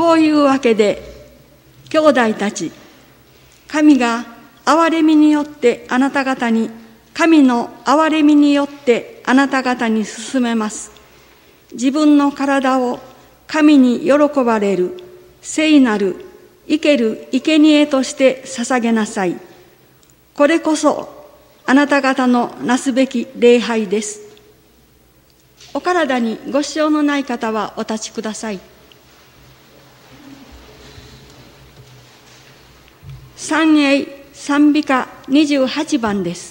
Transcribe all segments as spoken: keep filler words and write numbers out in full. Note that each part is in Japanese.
こういうわけで、兄弟たち、神が憐れみによってあなた方に、神の憐れみによってあなた方に進めます。自分の体を神に喜ばれる、聖なる、生ける生贄として捧げなさい。これこそあなた方のなすべき礼拝です。お体にご支障のない方はお立ちください。三栄賛美歌にじゅうはちばんです。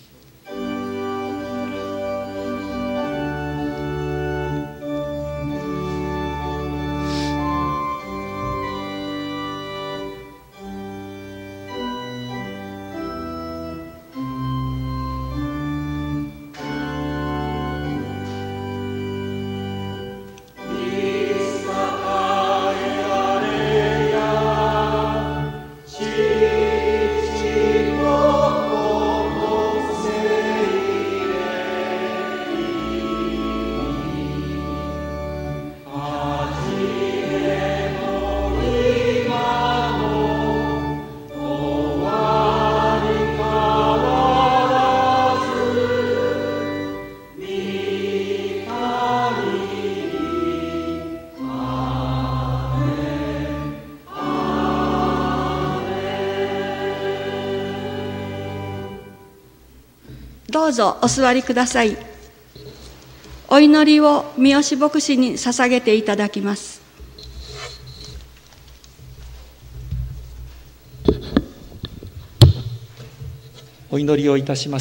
どうぞお座りください。お祈りを三好牧師に捧げていただきます。 お祈りをいたします。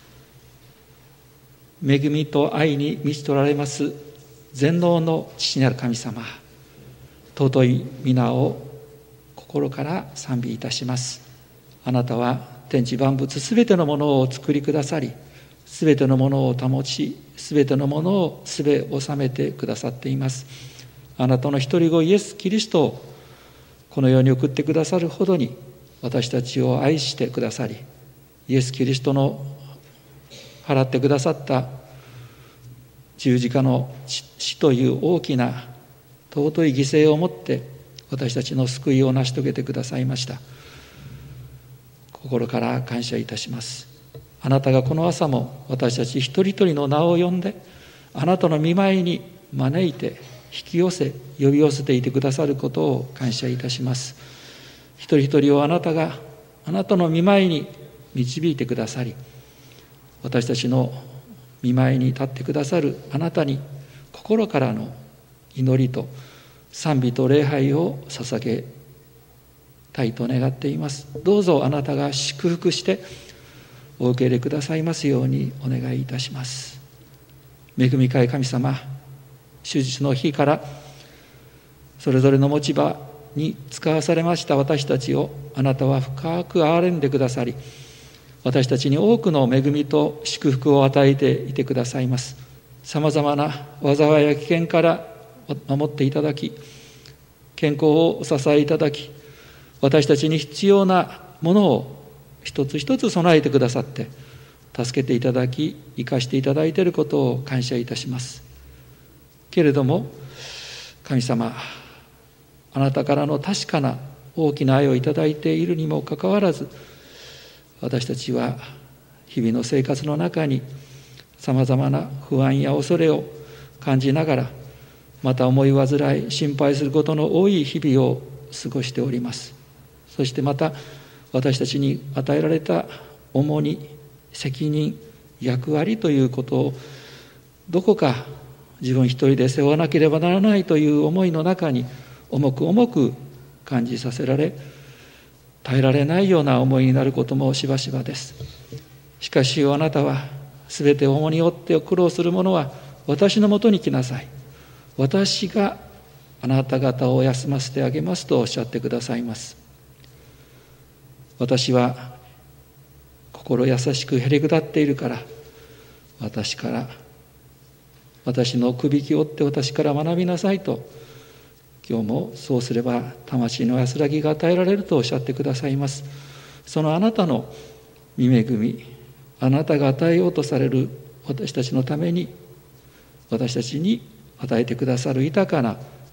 恵みと愛に満ちとられます全能の父なる神様、尊い皆を心から賛美いたします。あなたは天地万物すべてのものをお作りくださり、すべてのものを保ち、すべてのものをすべ収めてくださっています。あなたの一人子イエス・キリストをこの世に送ってくださるほどに私たちを愛してくださり、イエス・キリストの払ってくださった十字架の死という大きな尊い犠牲をもって私たちの救いを成し遂げてくださいました。心から感謝いたします。あなたがこの朝も私たち一人一人の名を呼んで、あなたの御前に招いて引き寄せ呼び寄せていてくださることを感謝いたします。一人一人をあなたがあなたの御前に導いてくださり、私たちの御前に立ってくださるあなたに心からの祈りと賛美と礼拝を捧げたいと願っています。どうぞあなたが祝福してお受け入れくださいますようにお願いいたします。恵み深い神様、手術の日からそれぞれの持ち場に使わされました私たちをあなたは深く憐れんでくださり、私たちに多くの恵みと祝福を与えていてくださいます。さまざまな災いや危険から守っていただき、健康をお支えいただき、私たちに必要なものを一つ一つ備えてくださって助けていただき生かしていただいていることを感謝いたします。けれども神様、あなたからの確かな大きな愛をいただいているにもかかわらず、私たちは日々の生活の中にさまざまな不安や恐れを感じながら、また思い煩い心配することの多い日々を過ごしております。そしてまた私たちに与えられた重荷、責任、役割ということをどこか自分一人で背負わなければならないという思いの中に重く重く感じさせられ、耐えられないような思いになることもしばしばです。しかしあなたはすべて重荷を負って苦労する者は私のもとに来なさい、私があなた方を休ませてあげますとおっしゃってくださいます。私は心優しくへりくだっているから、私から私のくびきを追って私から学びなさいと、今日もそうすれば魂の安らぎが与えられるとおっしゃってくださいます。そのあなたの御恵み、あなたが与えようとされる私たちのために、私たちに与えてくださる豊かな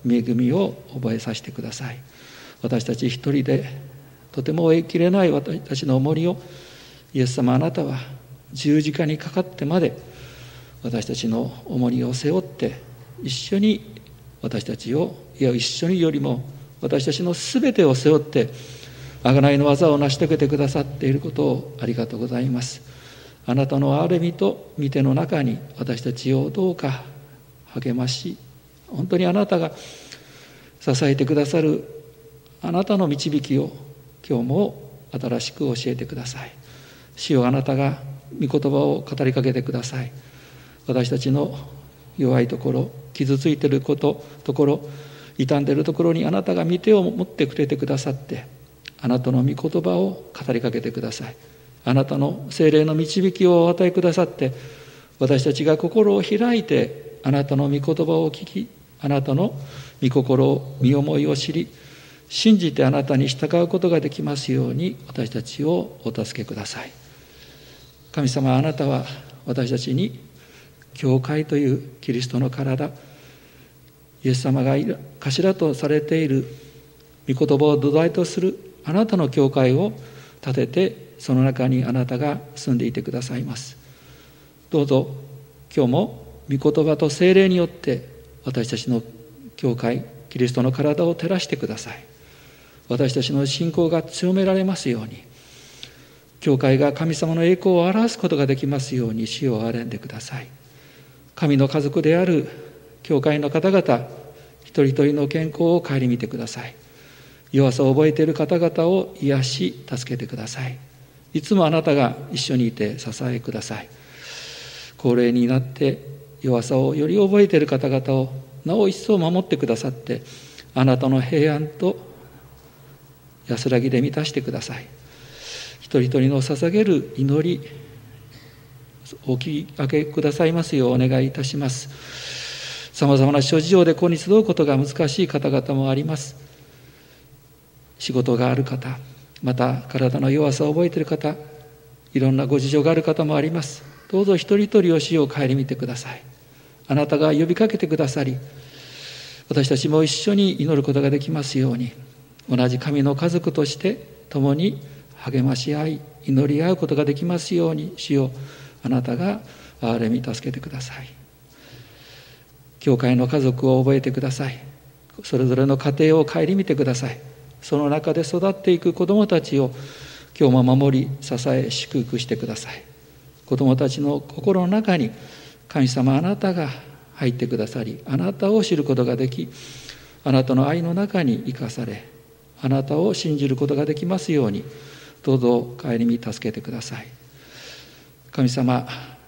恵みを覚えさせてください。私たち一人でとても追いきれない私たちの重荷を、イエス様あなたは十字架にかかってまで私たちの重荷を背負って一緒に私たちを、いや一緒によりも私たちのすべてを背負って贖いの技を成し遂げてくださっていることをありがとうございます。あなたの憐れみと御手の中に私たちをどうか励まし、本当にあなたが支えてくださるあなたの導きを今日も新しく教えてください。主よ、あなたが御言葉を語りかけてください。私たちの弱いところ、傷ついていることところ、傷んでいるところにあなたが御手を持ってくれてくださって、あなたの御言葉を語りかけてください。あなたの聖霊の導きをお与えくださって、私たちが心を開いてあなたの御言葉を聞き、あなたの御心を、御思いを知り、信じてあなたに従うことができますように私たちをお助けください。神様、あなたは私たちに教会というキリストの体、イエス様が頭とされている御言葉を土台とするあなたの教会を建てて、その中にあなたが住んでいてくださいます。どうぞ今日も御言葉と聖霊によって私たちの教会、キリストの体を照らしてください。私たちの信仰が強められますように、教会が神様の栄光を表すことができますように主を憐れんでください。神の家族である教会の方々一人一人の健康を顧みてください。弱さを覚えている方々を癒し助けてください。いつもあなたが一緒にいて支えください。高齢になって弱さをより覚えている方々をなお一層守ってくださって、あなたの平安と安らぎで満たしてください。一人一人の捧げる祈りお聞き上げくださいますようお願いいたします。さまざまな諸事情でここに集うことが難しい方々もあります。仕事がある方、また体の弱さを覚えている方、いろんなご事情がある方もあります。どうぞ一人一人を主を顧みてください。あなたが呼びかけてくださり、私たちも一緒に祈ることができますように、同じ神の家族として共に励まし合い祈り合うことができますように、主よ、あなたが憐れみ助けてください。教会の家族を覚えてください。それぞれの家庭を顧みてください。その中で育っていく子どもたちを今日も守り支え祝福してください。子どもたちの心の中に神様あなたが入ってくださり、あなたを知ることができ、あなたの愛の中に生かされ、あなたを信じることができますように、どうぞ顧み助けてください。神様、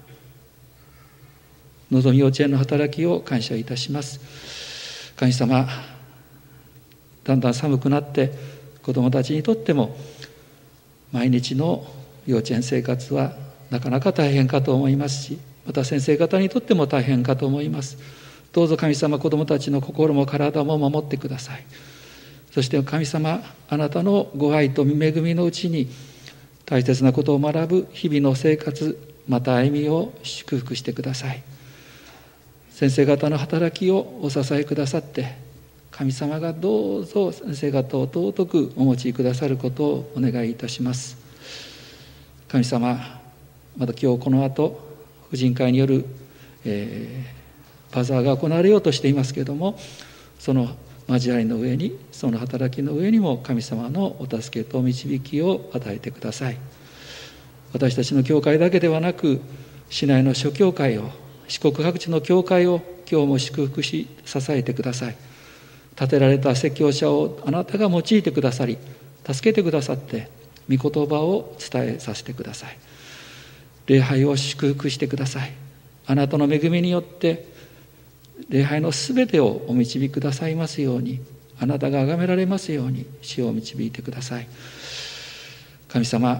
のぞみ幼稚園の働きを感謝いたします。神様、だんだん寒くなって子どもたちにとっても毎日の幼稚園生活はなかなか大変かと思いますし、また先生方にとっても大変かと思います。どうぞ神様、子どもたちの心も体も守ってください。そして神様、あなたのご愛と恵みのうちに大切なことを学ぶ日々の生活、また歩みを祝福してください。先生方の働きをお支えくださって、神様がどうぞ先生方を尊くお持ちくださることをお願いいたします。神様、また今日この後婦人会による、えー、バザーが行われようとしていますけれども、その交わりの上に、その働きの上にも神様のお助けと導きを与えてください。私たちの教会だけではなく、市内の諸教会を、四国各地の教会を今日も祝福し支えてください。立てられた説教者をあなたが用いてくださり、助けてくださって御言葉を伝えさせてください。礼拝を祝福してください。あなたの恵みによって礼拝のすべてをお導きくださいますように、あなたが崇められますように主を導いてください。神様、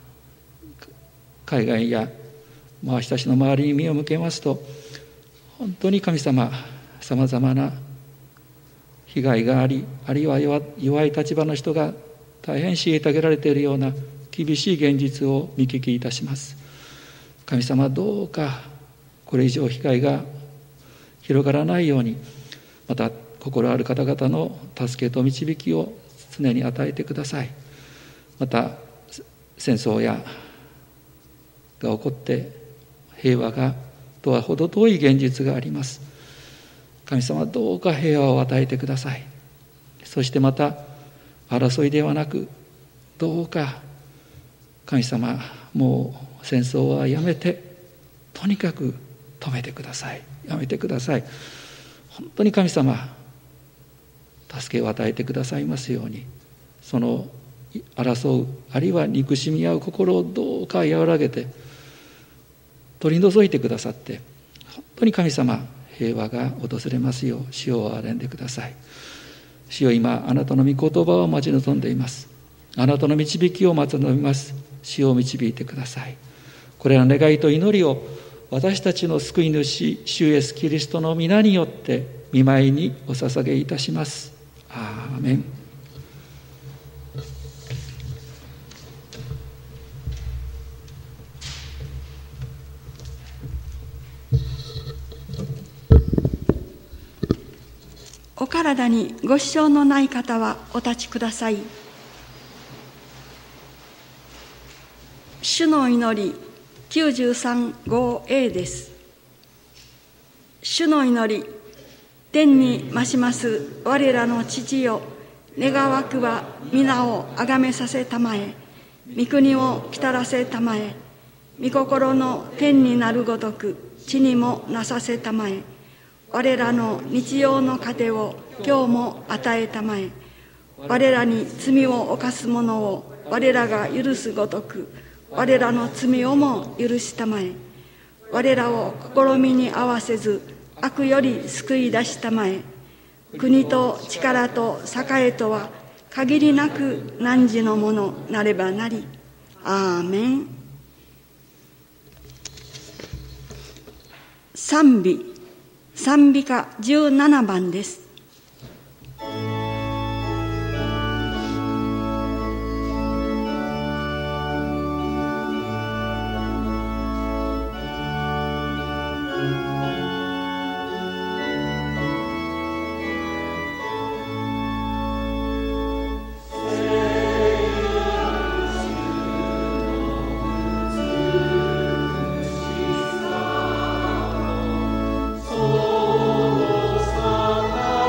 海外や私たちの周りに目を向けますと、本当に神様、さまざまな被害があり、あるいは 弱, 弱い立場の人が大変虐げられているような厳しい現実を見聞きいたします。神様、どうかこれ以上被害が広がらないように、また心ある方々の助けと導きを常に与えてください。また戦争やが起こって平和がとは程遠い現実があります。神様、どうか平和を与えてください。そしてまた争いではなく、どうか神様、もう戦争はやめて、とにかく止めてください。やめてください。本当に神様、助けを与えてくださいますように、その争う、あるいは憎しみ合う心をどうか和らげて取り除いてくださって、本当に神様、平和が訪れますよう主を憐れんでください。主よ、今あなたの御言葉を待ち望んでいます。あなたの導きを待ち望みます。主を導いてください。これらの願いと祈りを私たちの救い主主イエスキリストの皆によって御前にお捧げいたします。アーメン。 お体にご支障のない方はお立ちください。主の祈り きゅうじゅうさん号 エー です。主の祈り。天に増します我らの父よ、願わくは皆をあがめさせたまえ、御国を来たらせたまえ、御心の天になるごとく地にもなさせたまえ、我らの日曜の糧を今日も与えたまえ、我らに罪を犯す者を我らが許すごとく我らの罪をも許したまえ、我らを試みに合わせず悪より救い出したまえ、国と力と栄とは限りなく汝のものなればなり。アーメン。賛美賛美歌じゅうななばんです。 Oh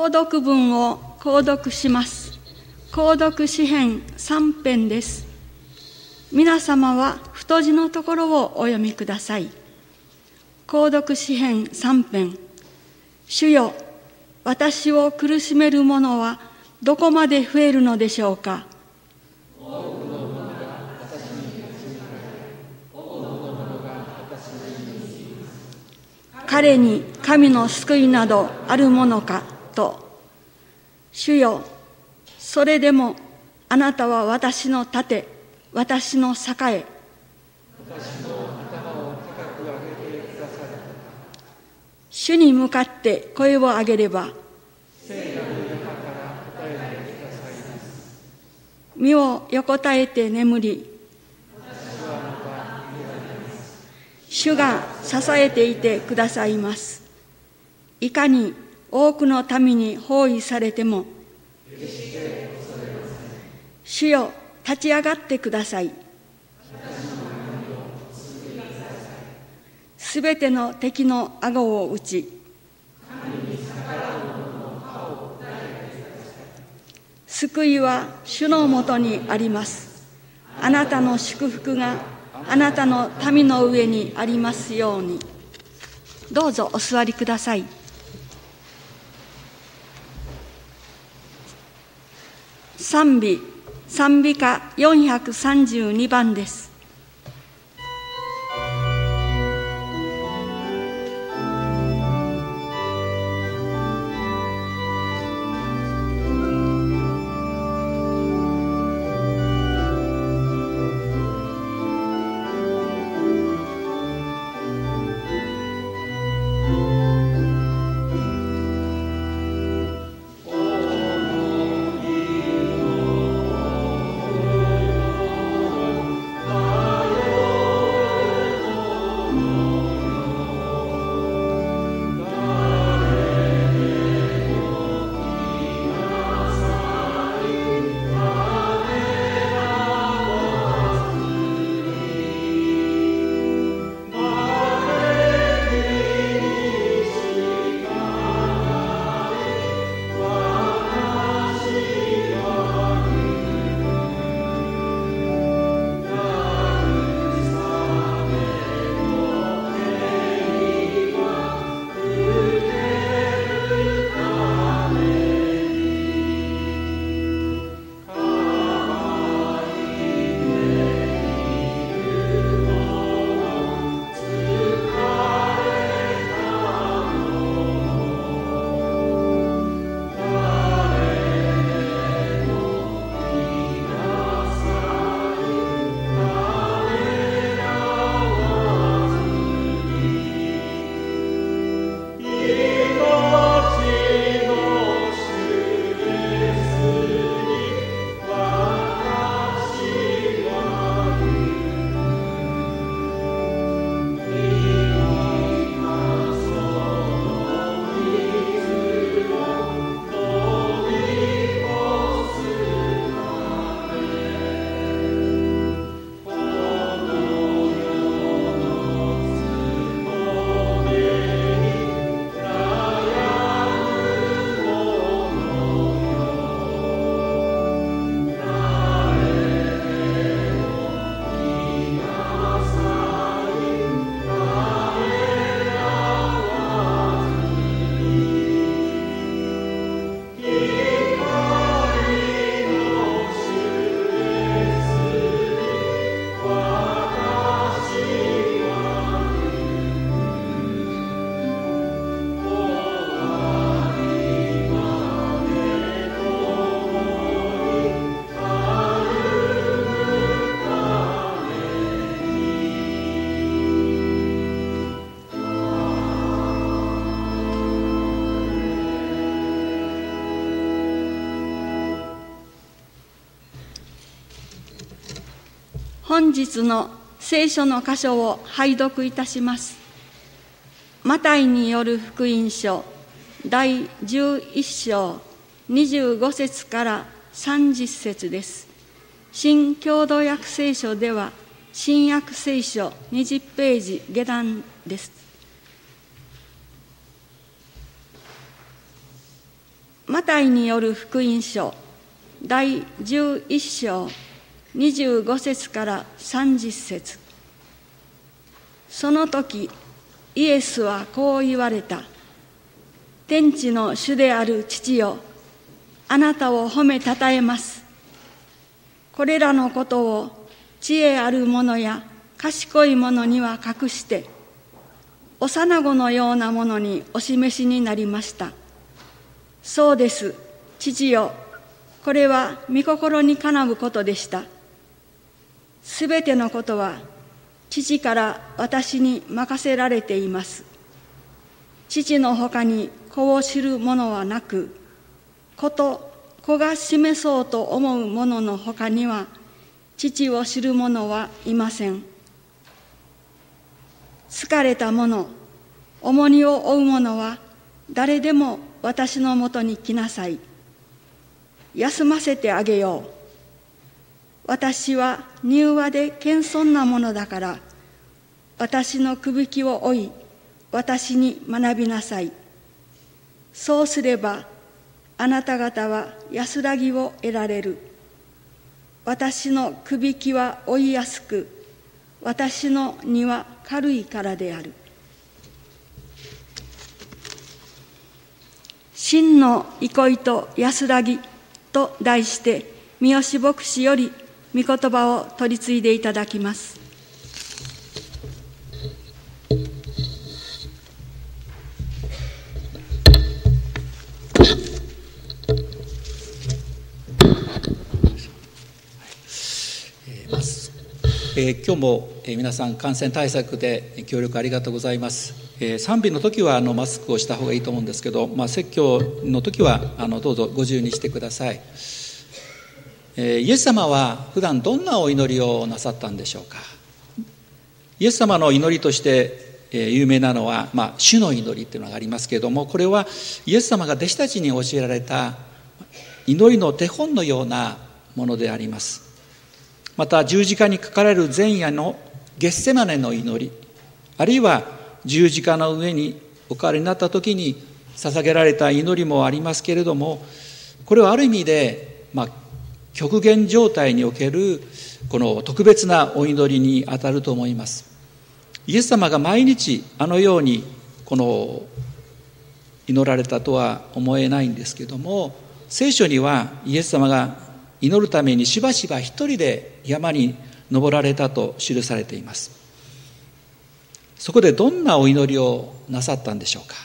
購読文を購読します。購読詩編さん編です。皆様は太字のところをお読みください。購読詩編さん編。主よ、私を苦しめる者はどこまで増えるのでしょうか。彼に神の救いなどあるものかと。主よ、それでもあなたは私の盾、私の栄。私の頭を高く上げてください。主に向かって声を上げれば、聖なる山から答えてくださいます。身を横たえて眠り、私はまた夢が出ます。主が支えていてくださいます。いかに多くの民に包囲されても、決して恐れません。主よ、立ち上がってください。すべての敵の顎を打ち、救いは主のもとにあります。あなたの祝福があなたの民の上にありますように。どうぞお座りください。賛美、賛美歌よんひゃくさんじゅうにばんです。本日の聖書の箇所を拝読いたします。マタイによる福音書だいじゅういっしょうにじゅうごせつからさんじゅっせつです。新共同訳聖書では新約聖書にじゅっページ下段です。 マタイによる福音書だいじゅういっ章にじゅうご節からさんじゅう節。その時イエスはこう言われた。天地の主である父よ、あなたを褒めたたえます。これらのことを知恵ある者や賢い者には隠して、幼子のようなものにお示しになりました。そうです、父よ、これは御心にかなうことでした。すべてのことは父から私に任せられています。父のほかに子を知る者はなく、子と子が示そうと思う者のほかには父を知る者はいません。疲れた者、重荷を負う者は誰でも私のもとに来なさい。休ませてあげよう。私は柔和で謙遜なものだから、私のくびきを追い、私に学びなさい。そうすれば、あなた方は安らぎを得られる。私のくびきは追いやすく、私の荷は軽いからである。真の憩いと安らぎと題して、三好牧師より御言葉を取り次いでいただきます。 えー、今日も、えー、皆さん感染対策で協力ありがとうございます。えー、賛美の時はあのマスクをした方がいいと思うんですけど、まあ、説教の時はあのどうぞご自由にしてください。えー、イエス様は普段どんなお祈りをなさったんでしょうか。イエス様の祈りとして、えー、有名なのは、まあ、主の祈りというのがありますけれども、これはイエス様が弟子たちに教えられた祈りの手本のようなものであります。また十字架にかかられる前夜のゲッセマネの祈り、あるいは十字架の上におかわりになった時に捧げられた祈りもありますけれども、これはある意味で、まあ、極限状態におけるこの特別なお祈りにあたると思います。イエス様が毎日あのようにこの祈られたとは思えないんですけども、聖書にはイエス様が祈るためにしばしば一人で山に登られたと記されています。そこでどんなお祈りをなさったんでしょうか。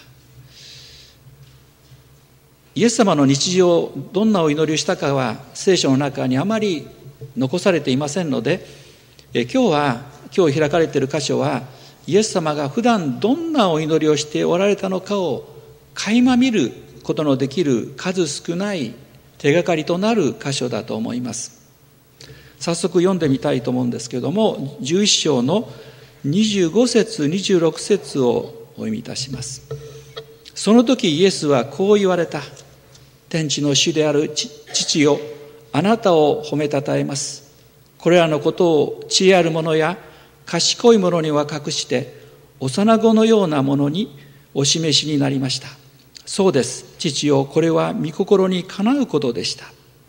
イエス様の日常、どんなお祈りをしたかは聖書の中にあまり残されていませんので、え今日は今日開かれている箇所はイエス様が普段どんなお祈りをしておられたのかを垣間見ることのできる数少ない手がかりとなる箇所だと思います。早速読んでみたいと思うんですけれども、じゅういっ章のにじゅうご節にじゅうろく節をお読みいたします。その時イエスはこう言われた。天地の主である父よ、あなたを褒めたたえます。これらのことを知恵ある者や賢い者には隠して、幼子のような者にお示しになりました。そうです、父よ、これは御心にかなうことでした。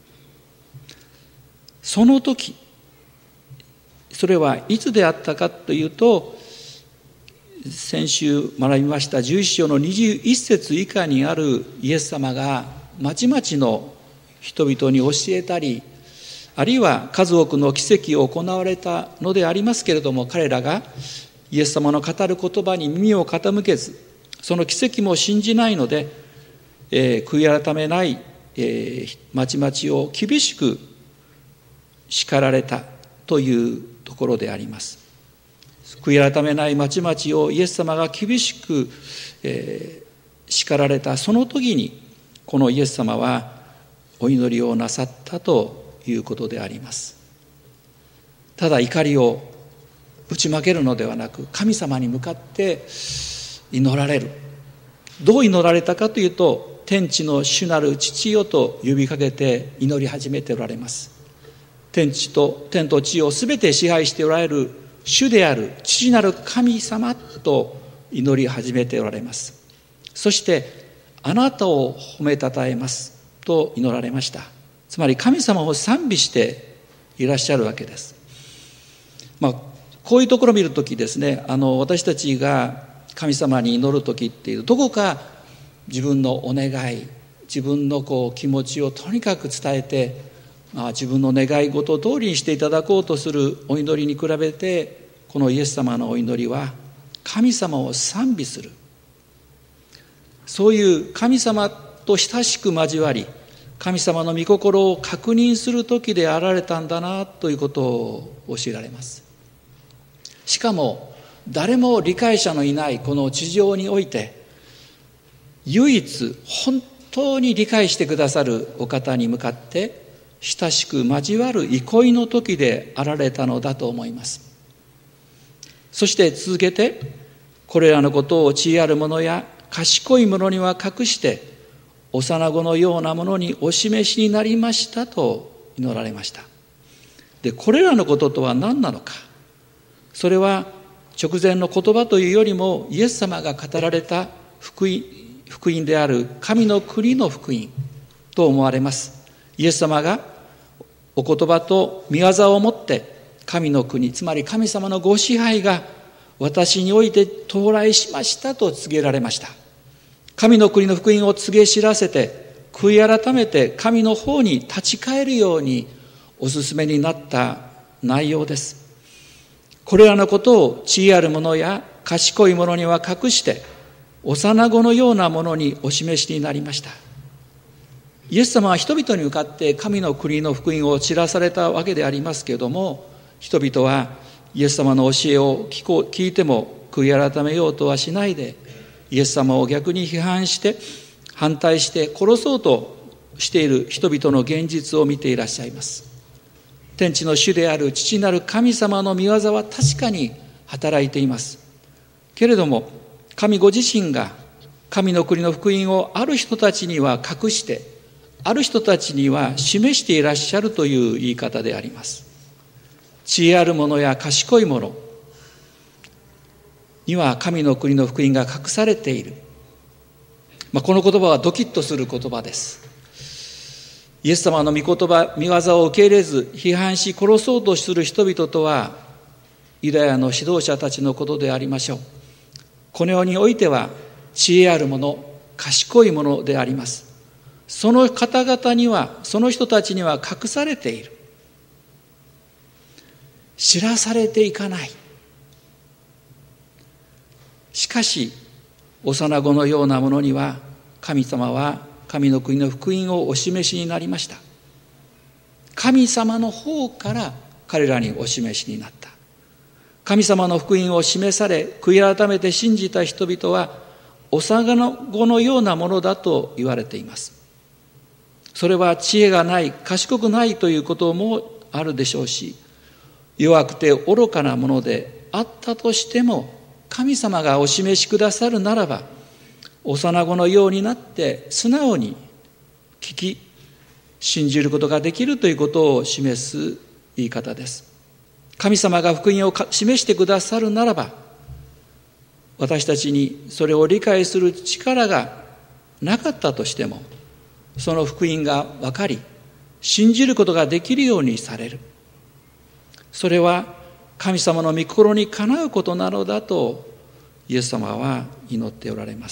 その時、それはいつであったかというと、先週学びましたじゅういっ章のにじゅういち節以下にあるイエス様がまちまちの人々に教えたり、あるいは数多くの奇跡を行われたのでありますけれども、彼らがイエス様の語る言葉に耳を傾けず、その奇跡も信じないので、えー、悔い改めない、えー、まちまちを厳しく叱られたというところであります。悔い改めないまちまちをイエス様が厳しく、えー、叱られたその時に、このイエス様はお祈りをなさったということであります。ただ怒りを打ち負けるのではなく、神様に向かって祈られる。どう祈られたかというと、天地の主なる父よと呼びかけて祈り始めておられます。天地と天と地をすべて支配しておられる主である父なる神様と祈り始めておられます。そしてあなたを褒めたたえますと祈られました。つまり神様を賛美していらっしゃるわけです。まあ、こういうところを見るときですね、あの私たちが神様に祈るときっていう、どこか自分のお願い、自分のこう気持ちをとにかく伝えて、まあ、自分の願い事通りにしていただこうとするお祈りに比べて、このイエス様のお祈りは神様を賛美する、そういう神様と親しく交わり、神様の御心を確認する時であられたんだなということを教えられます。しかも誰も理解者のいないこの地上において、唯一本当に理解してくださるお方に向かって親しく交わる憩いの時であられたのだと思います。そして続けて、これらのことを知恵ある者や賢い者には隠して幼子のようなものにお示しになりましたと祈られました。で、これらのこととは何なのか。それは直前の言葉というよりも、イエス様が語られた福音、福音である神の国の福音と思われます。イエス様がお言葉と御業をもって神の国、つまり神様のご支配が私において到来しましたと告げられました。神の国の福音を告げ知らせて、悔い改めて神の方に立ち返るようにお勧めになった内容です。これらのことを知恵ある者や賢い者には隠して、幼子のようなものにお示しになりました。イエス様は人々に向かって神の国の福音を知らされたわけでありますけれども、人々はイエス様の教えを聞こう、聞いても悔い改めようとはしないで、イエス様を逆に批判して反対して殺そうとしている人々の現実を見ていらっしゃいます。天地の主である父なる神様の御業は確かに働いています。けれども神ご自身が神の国の福音をある人たちには隠して、ある人たちには示していらっしゃるという言い方であります。知恵ある者や賢い者には神の国の福音が隠されている。まあ、この言葉はドキッとする言葉です。イエス様の御言葉、御業を受け入れず批判し殺そうとする人々とはユダヤの指導者たちのことでありましょう。この世においては知恵ある者、賢い者であります。その方々には、その人たちには隠されている。知らされていかない。しかし幼子のようなものには神様は神の国の福音をお示しになりました。神様の方から彼らにお示しになった。神様の福音を示され、悔い改めて信じた人々は幼子のようなものだと言われています。それは知恵がない、賢くないということもあるでしょうし、弱くて愚かなものであったとしても、神様がお示しくださるならば、幼子のようになって素直に聞き、信じることができるということを示す言い方です。神様が福音を示してくださるならば、私たちにそれを理解する力がなかったとしても、その福音が分かり、信じることができるようにされる。それは神様の御心にかなうことなのだとイエス様は祈っておられます。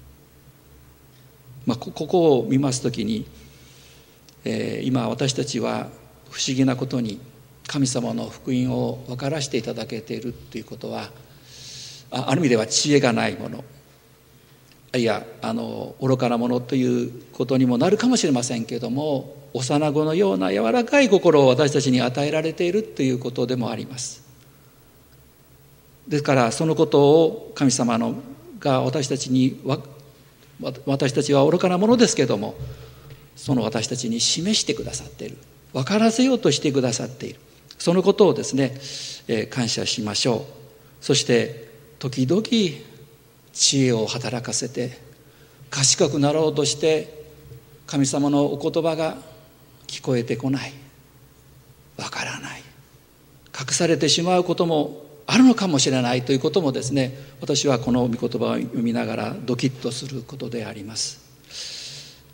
まあ、ここを見ますときに、えー、今私たちは不思議なことに神様の福音を分からせていただけているということは、あ, ある意味では知恵がないもの、いやあの愚かなものということにもなるかもしれませんけれども、幼子のような柔らかい心を私たちに与えられているということでもあります。ですからそのことを神様のが私たちに、私たちは愚かなものですけれども、その私たちに示してくださっている、分からせようとしてくださっている、そのことをですね、えー、感謝しましょう。そして時々知恵を働かせて賢くなろうとして神様のお言葉が聞こえてこない、わからない、隠されてしまうこともあるのかもしれないということもですね、私はこの御言葉を読みながらドキッとすることであります。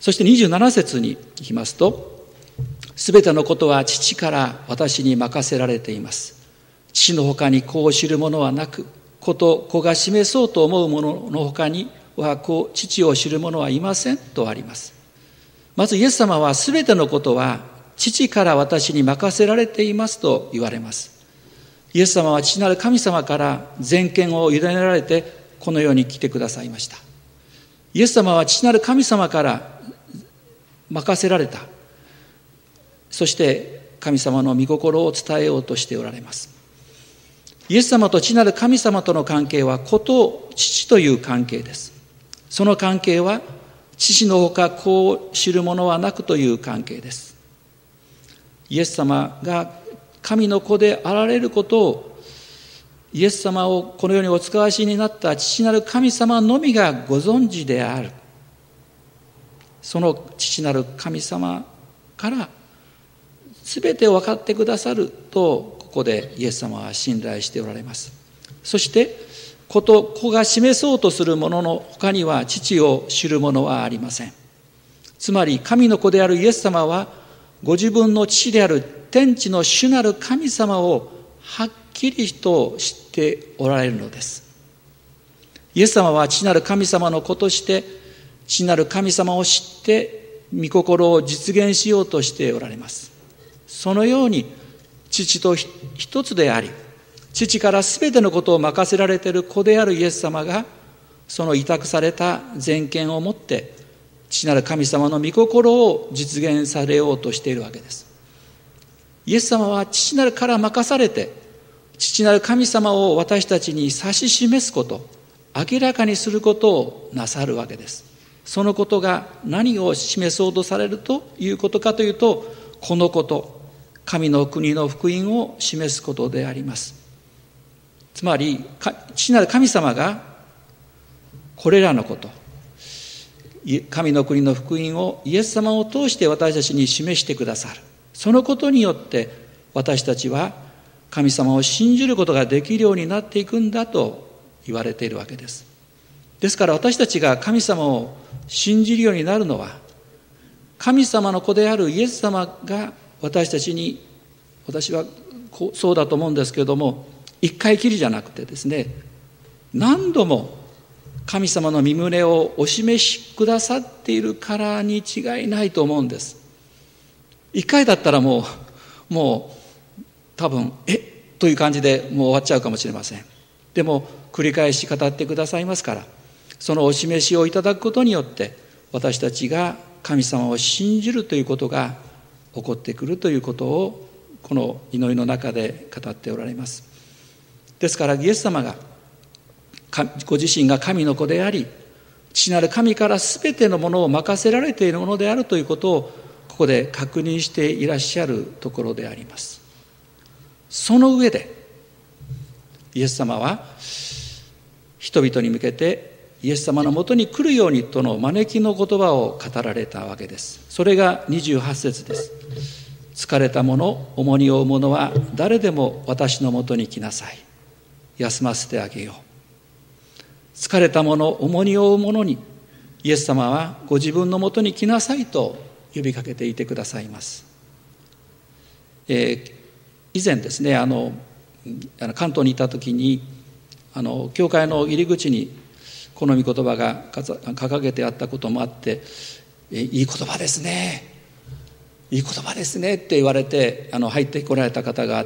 そしてにじゅうなな節に行きますと、すべてのことは父から私に任せられています。父の他に子を知る者はなく、子と子が示そうと思う者の他には子、父を知る者はいませんとあります。まずイエス様はすべてのことは父から私に任せられていますと言われます。イエス様は父なる神様から全権を委ねられてこの世に来てくださいました。イエス様は父なる神様から任せられた。そして神様の御心を伝えようとしておられます。イエス様と父なる神様との関係は子と父という関係です。その関係は父のほか子を知る者はなくという関係です。イエス様が神の子であられることを、イエス様をこの世にお使わしになった父なる神様のみがご存知である。その父なる神様から全てを分かってくださると、ここでイエス様は信頼しておられます。そして子と子が示そうとするものの他には父を知るものはありません。つまり神の子であるイエス様はご自分の父である天地の主なる神様をはっきりと知っておられるのです。イエス様は父なる神様の子として父なる神様を知って御心を実現しようとしておられます。そのように父と一つであり、父からすべてのことを任せられている子であるイエス様が、その委託された全権を持って父なる神様の御心を実現されようとしているわけです。イエス様は父なるから任されて、父なる神様を私たちに指し示すこと、明らかにすることをなさるわけです。そのことが何を示そうとされるということかというと、このこと、神の国の福音を示すことであります。つまり、父なる神様がこれらのこと、神の国の福音をイエス様を通して私たちに示してくださる。そのことによって私たちは神様を信じることができるようになっていくんだと言われているわけです。ですから私たちが神様を信じるようになるのは、神様の子であるイエス様が私たちに、私はそうだと思うんですけれども、一回きりじゃなくてですね、何度も神様の御胸をお示しくださっているからに違いないと思うんです。一回だったらもう、もう多分、えっという感じでもう終わっちゃうかもしれません。でも繰り返し語ってくださいますから、そのお示しをいただくことによって私たちが神様を信じるということが起こってくるということをこの祈りの中で語っておられます。ですからイエス様がご自身が神の子であり、父なる神からすべてのものを任せられているものであるということをここで確認していらっしゃるところであります。その上でイエス様は人々に向けてイエス様のもとに来るようにとの招きの言葉を語られたわけです。それがにじゅうはち節です。疲れた者、重荷を負う者は誰でも私のもとに来なさい。休ませてあげよう。疲れた者、重荷を負う者にイエス様はご自分のもとに来なさいと呼びかけていてくださいます。えー、以前ですね、あの関東にいた時にあの教会の入り口にこの御言葉が掲げてあったこともあって、えー、いい言葉ですね、いい言葉ですねって言われてあの入ってこられた方があって、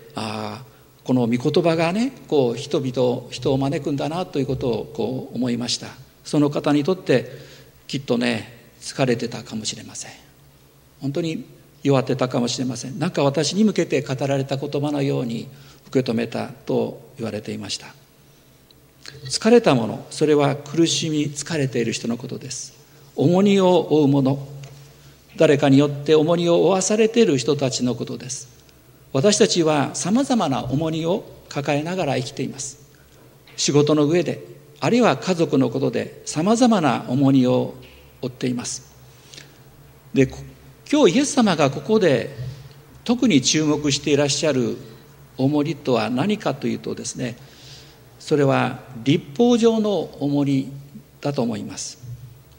ああこの御言葉がね、こう人々人を招くんだなということをこう思いました。その方にとってきっとね、疲れてたかもしれません。本当に弱ってたかもしれません。なんか私に向けて語られた言葉のように受け止めたと言われていました。疲れた者、それは苦しみ疲れている人のことです。重荷を負う者、誰かによって重荷を負わされている人たちのことです。私たちはさまざまな重荷を抱えながら生きています。仕事の上で、あるいは家族のことでさまざまな重荷を負っています。で、今日イエス様がここで特に注目していらっしゃる重荷とは何かというとですね、それは律法上の重荷だと思います。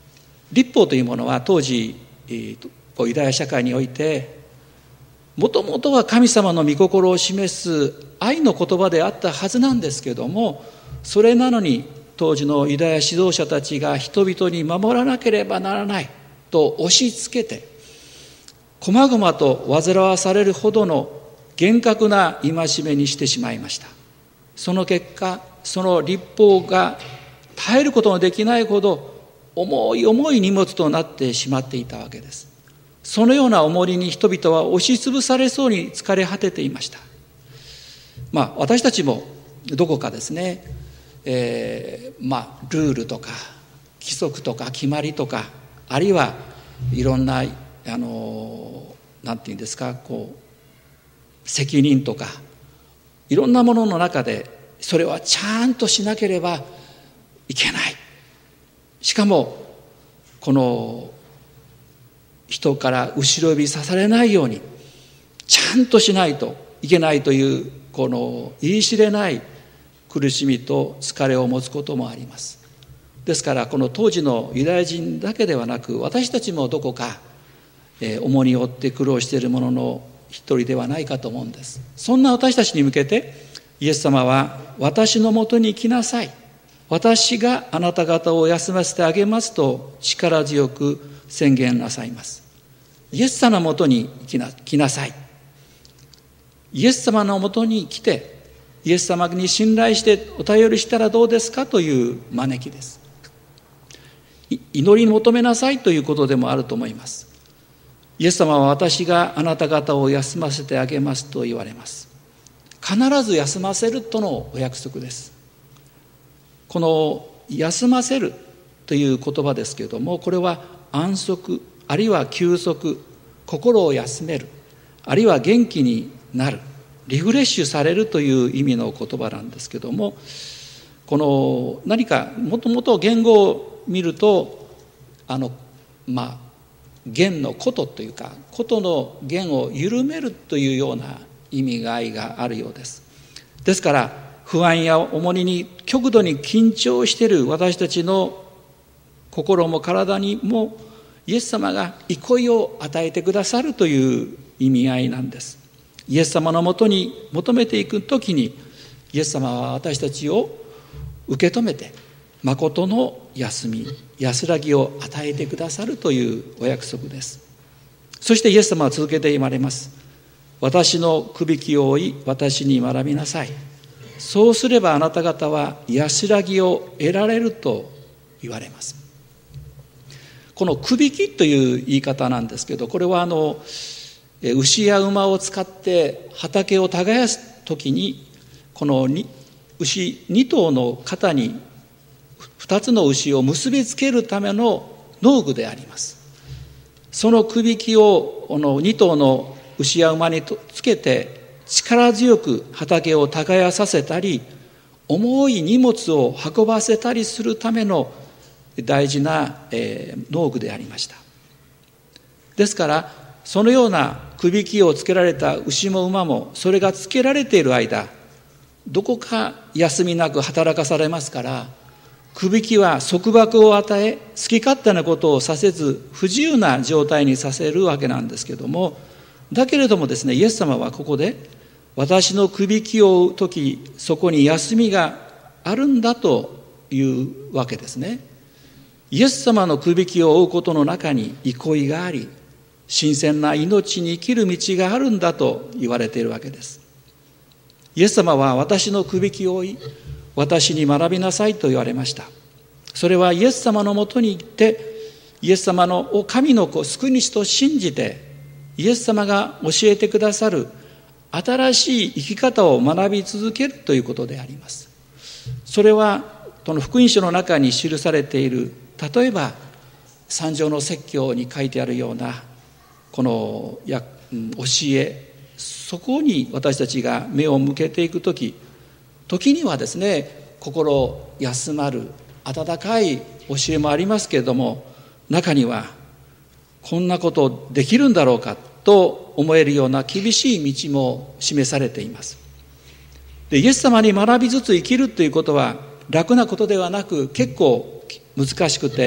律法というものは当時ユダヤ社会においてもともとは神様の御心を示す愛の言葉であったはずなんですけれども、それなのに当時のユダヤ指導者たちが人々に守らなければならないと押し付けて、こまごまと煩わされるほどの厳格な戒めにしてしまいました。その結果、その律法が耐えることのできないほど重い重い荷物となってしまっていたわけです。そのような重荷に人々は押しつぶされそうに疲れ果てていました。まあ私たちもどこかですね、えー、まあルールとか規則とか決まりとか、あるいはいろんなあのなんていうんですか、こう責任とかいろんなものの中でそれはちゃんとしなければいけない。しかもこの人から後ろ指さされないようにちゃんとしないといけないというこの言い知れない苦しみと疲れを持つこともあります。ですからこの当時のユダヤ人だけではなく、私たちもどこか重荷を負って苦労している者の一人ではないかと思うんです。そんな私たちに向けてイエス様は、私のもとに来なさい、私があなた方を休ませてあげますと力強く宣言なさいます。イエス様のもとに来な、来なさい。イエス様のもとに来て、イエス様に信頼してお頼りしたらどうですかという招きです。祈りに求めなさいということでもあると思います。イエス様は、私があなた方を休ませてあげますと言われます。必ず休ませるとのお約束です。この休ませるという言葉ですけれども、これは安息、あるいは休息、心を休める、あるいは元気になる、リフレッシュされるという意味の言葉なんですけども、この何かもともと言語を見ると、あのまあ弦の琴というか、琴の弦を緩めるというような意味合いがあるようです。ですから不安や重荷に極度に緊張している私たちの心も体にも、イエス様が憩いを与えてくださるという意味合いなんです。イエス様のもとに求めていくときに、イエス様は私たちを受け止めて、誠の休み、安らぎを与えてくださるというお約束です。そしてイエス様は続けて言われます。私のくびきを追い、私に学びなさい。そうすればあなた方は安らぎを得られると言われます。このくびきという言い方なんですけど、これはあの牛や馬を使って畑を耕すときに、この牛に頭の肩にふたつの牛を結びつけるための農具であります。そのくびきをこのに頭の牛や馬につけて力強く畑を耕させたり、重い荷物を運ばせたりするための大事な、えー、農具でありました。ですからそのようなくびきをつけられた牛も馬も、それがつけられている間、どこか休みなく働かされますから、くびきは束縛を与え、好き勝手なことをさせず不自由な状態にさせるわけなんですけども、だけれどもですね、イエス様はここで、私のくびきを追うとき、そこに休みがあるんだというわけですね。イエス様のくびきを追うことの中に憩いがあり、新鮮な命に生きる道があるんだと言われているわけです。イエス様は、私のくびきを追い、私に学びなさいと言われました。それはイエス様のもとに行って、イエス様の神の子、救い主と信じて、イエス様が教えてくださる新しい生き方を学び続けるということであります。それはこの福音書の中に記されている、例えば三条の説教に書いてあるようなこのや教え、そこに私たちが目を向けていくとき、時にはですね、心休まる温かい教えもありますけれども、中にはこんなことできるんだろうかと思えるような厳しい道も示されています。で、イエス様に学びつつ生きるということは楽なことではなく、結構難しくて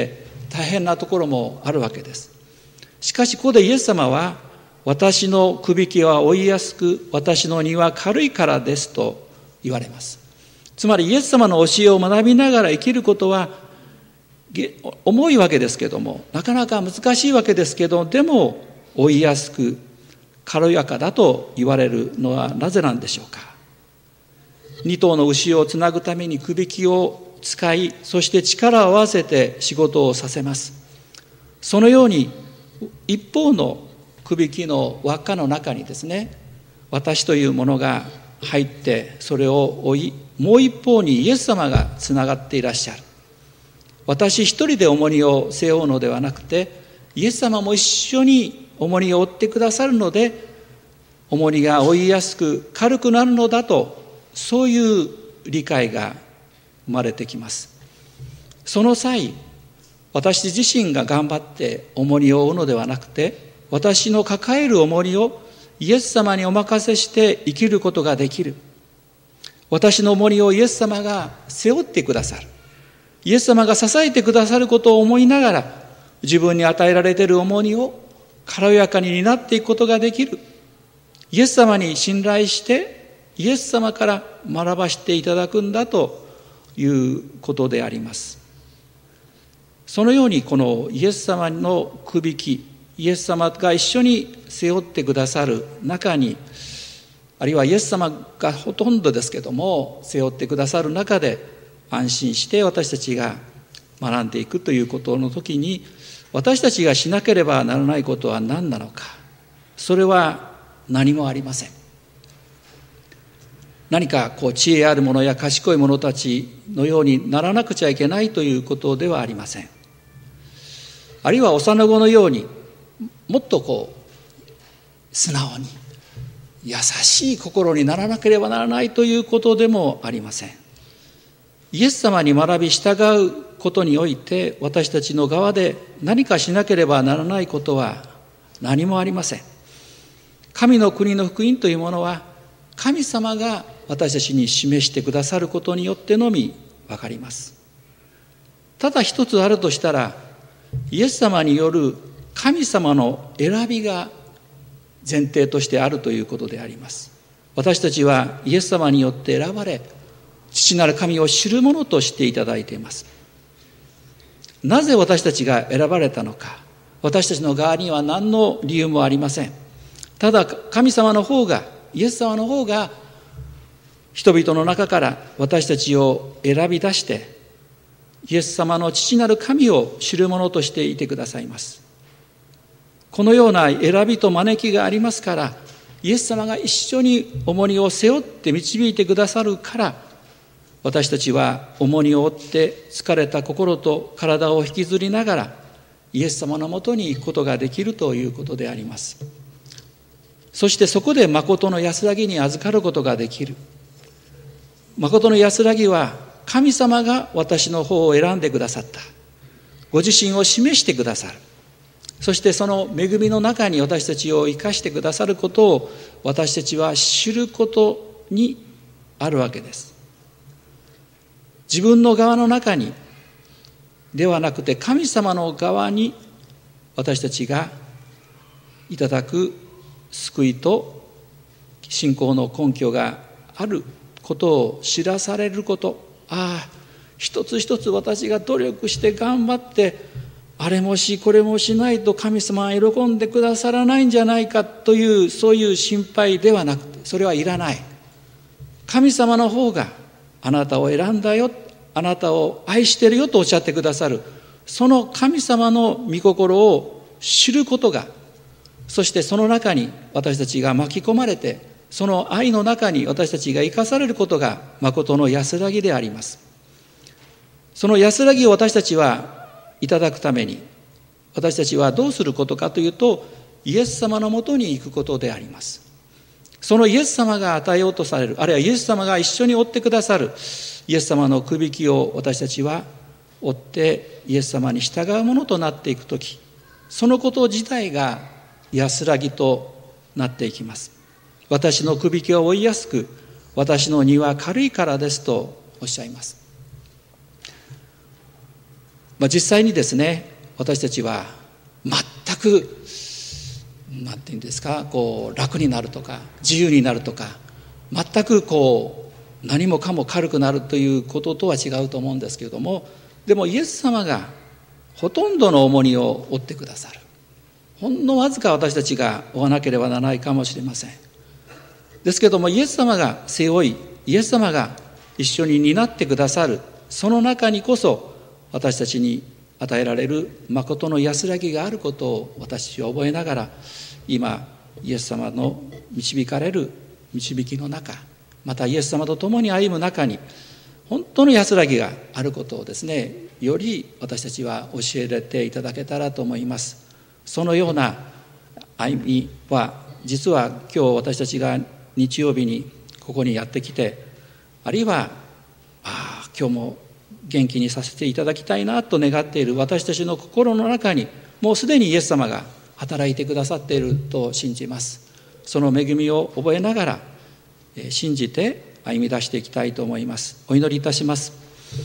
大変なところもあるわけです。しかしここでイエス様は、私のくびきは負いやすく、私の荷は軽いからですと言われます。つまりイエス様の教えを学びながら生きることは重いわけですけども、なかなか難しいわけですけど、でも負いやすく軽やかだと言われるのはなぜなんでしょうか。二頭の牛をつなぐためにくびきを使い、そして力を合わせて仕事をさせます。そのように一方のくびきの輪っかの中にですね、私というものが入ってそれを追い、もう一方にイエス様がつながっていらっしゃる。私一人で重荷を背負うのではなくて、イエス様も一緒に重荷を負ってくださるので、重荷が負いやすく軽くなるのだと、そういう理解が生まれてきます。その際、私自身が頑張って重荷を負うのではなくて、私の抱える重荷をイエス様にお任せして生きることができる。私の重荷をイエス様が背負ってくださる。イエス様が支えてくださることを思いながら、自分に与えられている重荷を軽やかに担っていくことができる。イエス様に信頼して、イエス様から学ばしていただくんだということであります。そのようにこのイエス様のくびき、イエス様が一緒に背負ってくださる中に、あるいはイエス様がほとんどですけども背負ってくださる中で安心して私たちが学んでいくということの時に、私たちがしなければならないことは何なのか。それは何もありません。何かこう知恵ある者や賢い者たちのようにならなくちゃいけないということではありません。あるいは幼子のようにもっとこう素直に優しい心にならなければならないということでもありません。イエス様に学び従うことにおいて、私たちの側で何かしなければならないことは何もありません。神の国の福音というものは、神様が私たちに示してくださることによってのみ分かります。ただ一つあるとしたら、イエス様による神様の選びが前提としてあるということであります。私たちはイエス様によって選ばれ、父なる神を知る者としていただいています。なぜ私たちが選ばれたのか、私たちの側には何の理由もありません。ただ神様の方が、イエス様の方が人々の中から私たちを選び出して、イエス様の父なる神を知る者としていてくださいます。このような選びと招きがありますから、イエス様が一緒に重荷を背負って導いてくださるから、私たちは重荷を負って疲れた心と体を引きずりながらイエス様のもとに行くことができるということであります。そしてそこで誠の安らぎに預かることができる。誠の安らぎは神様が私の方を選んでくださった。ご自身を示してくださる。そしてその恵みの中に私たちを生かしてくださることを私たちは知ることにあるわけです。自分の側の中にではなくて、神様の側に私たちがいただく救いと信仰の根拠があることを知らされること。ああ、一つ一つ私が努力して頑張ってあれもしこれもしないと神様は喜んでくださらないんじゃないかという、そういう心配ではなくて、それはいらない。神様の方があなたを選んだよ、あなたを愛してるよとおっしゃってくださる、その神様の御心を知ることが、そしてその中に私たちが巻き込まれて、その愛の中に私たちが生かされることが誠の安らぎであります。その安らぎを私たちはいただくために、私たちはどうすることかというと、イエス様のもとに行くことであります。そのイエス様が与えようとされる、あるいはイエス様が一緒に追ってくださるイエス様のくびきを私たちは追ってイエス様に従うものとなっていくとき、そのこと自体が安らぎとなっていきます。私のくびきは追いやすく、私の荷は軽いからですとおっしゃいます。まあ、実際にですね、 私たちは全くなんていうんですか、こう楽になるとか自由になるとか、全くこう何もかも軽くなるということとは違うと思うんですけれども、でもイエス様がほとんどの重荷を負ってくださる。ほんのわずか私たちが負わなければならないかもしれません。ですけどもイエス様が背負い、イエス様が一緒に担ってくださる、その中にこそ私たちに与えられる誠の安らぎがあることを私たちは覚えながら、今イエス様の導かれる導きの中、またイエス様と共に歩む中に本当の安らぎがあることをですね、より私たちは教えられていただけたらと思います。そのような歩みは、実は今日私たちが日曜日にここにやってきて、あるいはああ今日も元気にさせていただきたいなと願っている私たちの心の中に、もうすでにイエス様が働いてくださっていると信じます。その恵みを覚えながら信じて歩み出していきたいと思います。お祈りいたします。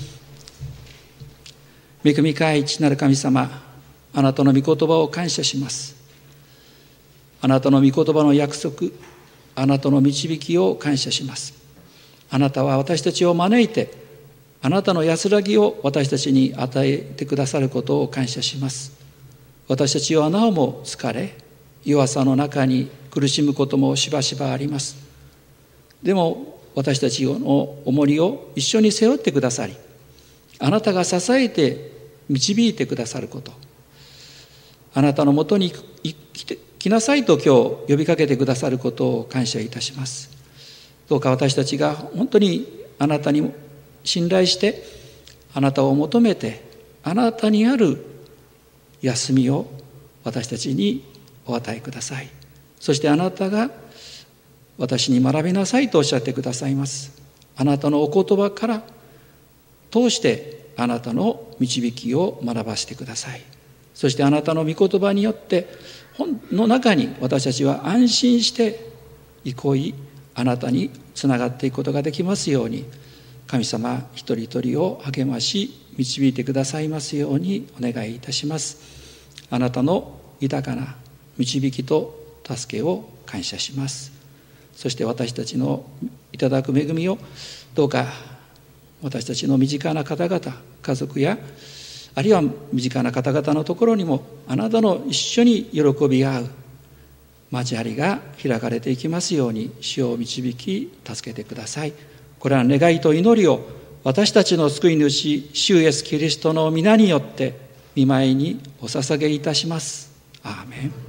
恵み深い父なる神様、あなたの御言葉を感謝します。あなたの御言葉の約束、あなたの導きを感謝します。あなたは私たちを招いて、あなたの安らぎを私たちに与えてくださることを感謝します。私たちはなおも疲れ、弱さの中に苦しむこともしばしばあります。でも私たちの重荷を一緒に背負ってくださり、あなたが支えて導いてくださること、あなたのもとに来なさいと今日呼びかけてくださることを感謝いたします。どうか私たちが本当にあなたに信頼して、あなたを求めて、あなたにある休みを私たちにお与えください。そしてあなたが私に学びなさいとおっしゃってくださいます。あなたのお言葉から通してあなたの導きを学ばせてください。そしてあなたの御言葉によって本の中に私たちは安心して憩い、あなたにつながっていくことができますように、神様一人一人を励まし導いてくださいますようにお願いいたします。あなたの豊かな導きと助けを感謝します。そして私たちのいただく恵みをどうか私たちの身近な方々、家族やあるいは身近な方々のところにもあなたの一緒に喜び合う交わりが開かれていきますように主を導き助けてください。これは願いと祈りを私たちの救い主主イエスキリストの皆によって御前にお捧げいたします。アーメン。